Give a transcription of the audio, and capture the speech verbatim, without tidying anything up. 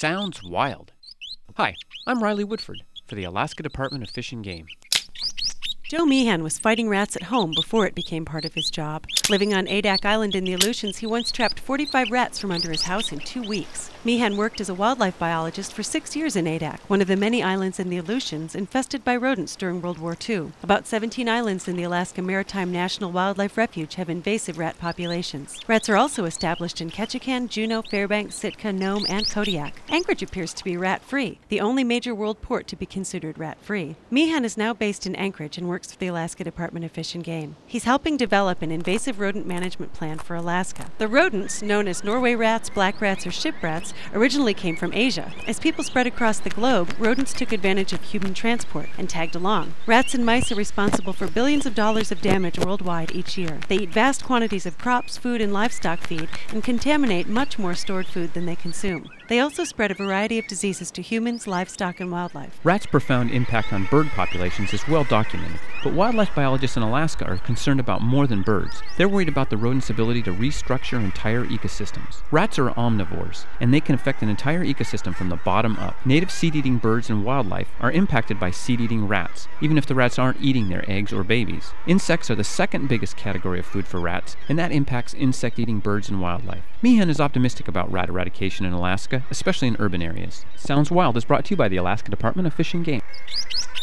Sounds wild. Hi, I'm Riley Woodford for the Alaska Department of Fish and Game. Joe Meehan was fighting rats at home before it became part of his job. Living on Adak Island in the Aleutians, he once trapped forty-five rats from under his house in two weeks. Meehan worked as a wildlife biologist for six years in Adak, one of the many islands in the Aleutians infested by rodents during World War Two. About seventeen islands in the Alaska Maritime National Wildlife Refuge have invasive rat populations. Rats are also established in Ketchikan, Juneau, Fairbanks, Sitka, Nome, and Kodiak. Anchorage appears to be rat-free, the only major world port to be considered rat-free. Meehan is now based in Anchorage and works for the Alaska Department of Fish and Game. He's helping develop an invasive rodent management plan for Alaska. The rodents, known as Norway rats, black rats, or ship rats, originally came from Asia. As people spread across the globe, rodents took advantage of human transport and tagged along. Rats and mice are responsible for billions of dollars of damage worldwide each year. They eat vast quantities of crops, food, and livestock feed and contaminate much more stored food than they consume. They also spread a variety of diseases to humans, livestock, and wildlife. Rats' profound impact on bird populations is well documented, but wildlife biologists in Alaska are concerned about more than birds. They're worried about the rodents' ability to restructure entire ecosystems. Rats are omnivores, and they can affect an entire ecosystem from the bottom up. Native seed-eating birds and wildlife are impacted by seed-eating rats, even if the rats aren't eating their eggs or babies. Insects are the second biggest category of food for rats, and that impacts insect-eating birds and wildlife. Meehan is optimistic about rat eradication in Alaska, especially in urban areas. Sounds Wild is brought to you by the Alaska Department of Fish and Game.